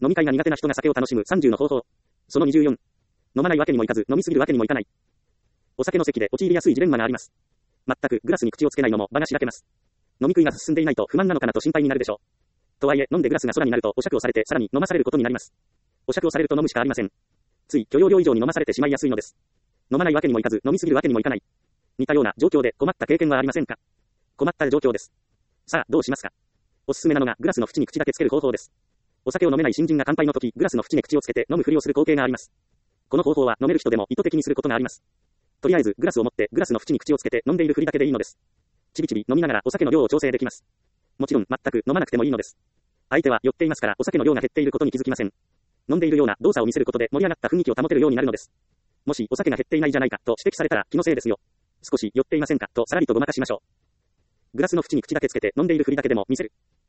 飲み会が苦手な人が酒を楽しむ30の方法。その24。飲まないわけにもいかず、飲みすぎるわけにもいかない。お酒の席で陥りやすいジレンマがあります。全くグラスに口をつけないのも場がしらけます。飲み食いが進んでいないと不満なのかなと心配になるでしょう。とはいえ、飲んでグラスが空になるとお酌をされてさらに飲まされることになります。お酌をされると飲むしかありません。つい許容量以上に飲まされてしまいやすいのです。飲まないわけにもいかず、飲みすぎるわけにもいかない。似たような状況で困った経験はありませんか？困った状況です。さあ、どうしますか？おすすめなのがグラスの縁に口だけつける方法です。お酒を飲めない新人が乾杯の時、グラスの縁に口をつけて飲むふりをする光景があります。この方法は飲める人でも意図的にすることがあります。とりあえずグラスを持ってグラスの縁に口をつけて飲んでいるふりだけでいいのです。ちびちび飲みながらお酒の量を調整できます。もちろん全く飲まなくてもいいのです。相手は酔っていますからお酒の量が減っていることに気づきません。飲んでいるような動作を見せることで盛り上がった雰囲気を保てるようになるのです。もしお酒が減っていないじゃないかと指摘されたら気のせいですよ。少し酔っていませんかとさらりとごまかしましょう。グラスの縁に口だけつけて飲んでいるふりだけでも見せる。